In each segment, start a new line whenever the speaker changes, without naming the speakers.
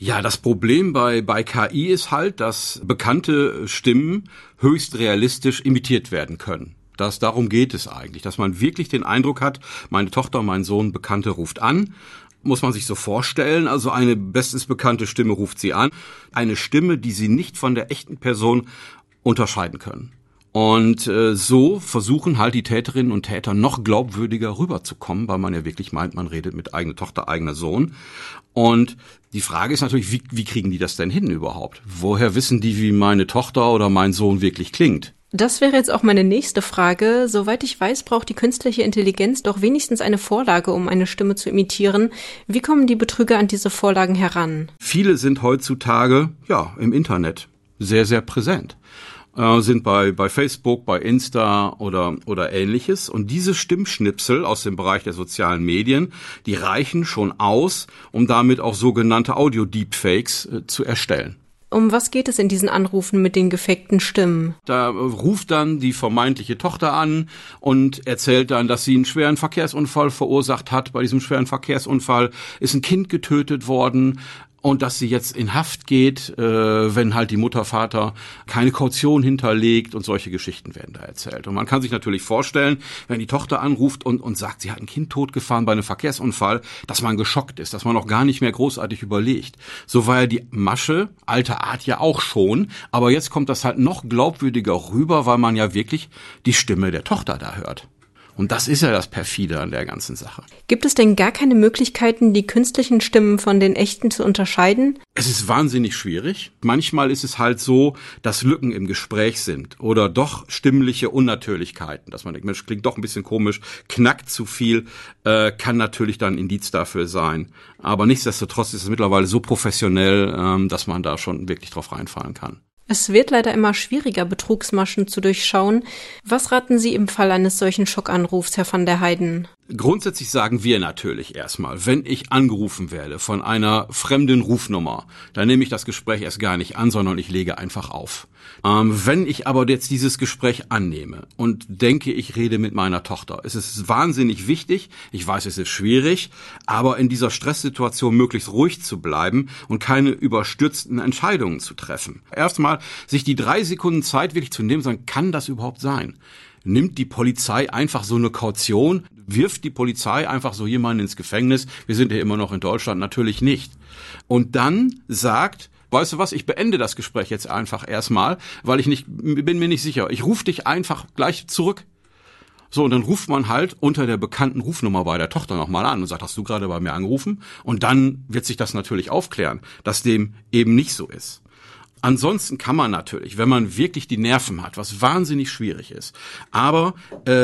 Ja, das Problem bei KI ist halt, dass bekannte Stimmen höchst realistisch imitiert werden können. Darum geht es eigentlich, dass man wirklich den Eindruck hat, meine Tochter, mein Sohn, Bekannte ruft an. Muss man sich so vorstellen, also eine bestens bekannte Stimme ruft sie an. Eine Stimme, die sie nicht von der echten Person unterscheiden können. Und so versuchen halt die Täterinnen und Täter noch glaubwürdiger rüberzukommen, weil man ja wirklich meint, man redet mit eigener Tochter, eigener Sohn. Und die Frage ist natürlich, wie kriegen die das denn hin überhaupt? Woher wissen die, wie meine Tochter oder mein Sohn wirklich klingt?
Das wäre jetzt auch meine nächste Frage. Soweit ich weiß, braucht die künstliche Intelligenz doch wenigstens eine Vorlage, um eine Stimme zu imitieren. Wie kommen die Betrüger an diese Vorlagen heran?
Viele sind heutzutage, im Internet sehr, sehr präsent. Sind bei Facebook, bei Insta oder ähnliches. Und diese Stimmschnipsel aus dem Bereich der sozialen Medien, die reichen schon aus, um damit auch sogenannte Audio-Deepfakes zu erstellen.
Um was geht es in diesen Anrufen mit den gefakten Stimmen?
Da ruft dann die vermeintliche Tochter an und erzählt dann, dass sie einen schweren Verkehrsunfall verursacht hat. Bei diesem schweren Verkehrsunfall ist ein Kind getötet worden. Und dass sie jetzt in Haft geht, wenn halt die Mutter, Vater keine Kaution hinterlegt und solche Geschichten werden da erzählt. Und man kann sich natürlich vorstellen, wenn die Tochter anruft und sagt, sie hat ein Kind totgefahren bei einem Verkehrsunfall, dass man geschockt ist, dass man auch gar nicht mehr großartig überlegt. So war ja die Masche, alter Art ja auch schon, aber jetzt kommt das halt noch glaubwürdiger rüber, weil man ja wirklich die Stimme der Tochter da hört. Und das ist ja das Perfide an der ganzen Sache.
Gibt es denn gar keine Möglichkeiten, die künstlichen Stimmen von den echten zu unterscheiden?
Es ist wahnsinnig schwierig. Manchmal ist es halt so, dass Lücken im Gespräch sind oder doch stimmliche Unnatürlichkeiten, dass man denkt, Mensch, klingt doch ein bisschen komisch, knackt zu viel, kann natürlich dann Indiz dafür sein. Aber nichtsdestotrotz ist es mittlerweile so professionell, dass man da schon wirklich drauf reinfallen kann.
Es wird leider immer schwieriger, Betrugsmaschen zu durchschauen. Was raten Sie im Fall eines solchen Schockanrufs, Herr van der Heijden?
Grundsätzlich sagen wir natürlich erstmal, wenn ich angerufen werde von einer fremden Rufnummer, dann nehme ich das Gespräch erst gar nicht an, sondern ich lege einfach auf. Wenn ich aber jetzt dieses Gespräch annehme und denke, ich rede mit meiner Tochter, ist es wahnsinnig wichtig, ich weiß, es ist schwierig, aber in dieser Stresssituation möglichst ruhig zu bleiben und keine überstürzten Entscheidungen zu treffen. Erstmal sich die 3 Sekunden Zeit wirklich zu nehmen und sagen, kann das überhaupt sein? Nimmt die Polizei einfach so eine Kaution? Wirft die Polizei einfach so jemanden ins Gefängnis? Wir sind ja immer noch in Deutschland, natürlich nicht. Und dann sagt, weißt du was, ich beende das Gespräch jetzt einfach erstmal, weil bin mir nicht sicher. Ich rufe dich einfach gleich zurück. So, und dann ruft man halt unter der bekannten Rufnummer bei der Tochter nochmal an und sagt, hast du gerade bei mir angerufen? Und dann wird sich das natürlich aufklären, dass dem eben nicht so ist. Ansonsten kann man natürlich, wenn man wirklich die Nerven hat, was wahnsinnig schwierig ist, aber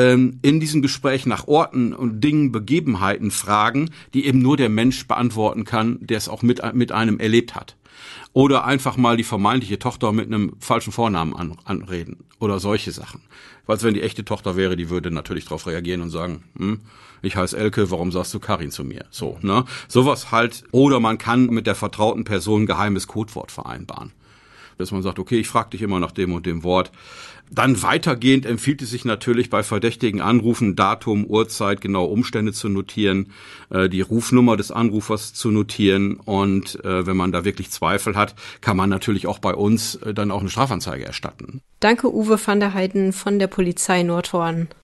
in diesem Gespräch nach Orten und Dingen, Begebenheiten fragen, die eben nur der Mensch beantworten kann, der es auch mit einem erlebt hat. Oder einfach mal die vermeintliche Tochter mit einem falschen Vornamen anreden oder solche Sachen. Weil wenn die echte Tochter wäre, die würde natürlich darauf reagieren und sagen, ich heiße Elke, warum sagst du Karin zu mir? So, ne? Sowas halt. Oder man kann mit der vertrauten Person ein geheimes Codewort vereinbaren. Dass man sagt, okay, ich frage dich immer nach dem und dem Wort. Dann weitergehend empfiehlt es sich natürlich bei verdächtigen Anrufen Datum, Uhrzeit, genaue Umstände zu notieren, die Rufnummer des Anrufers zu notieren und wenn man da wirklich Zweifel hat, kann man natürlich auch bei uns dann auch eine Strafanzeige erstatten.
Danke Uwe van der Heijden von der Polizei Nordhorn.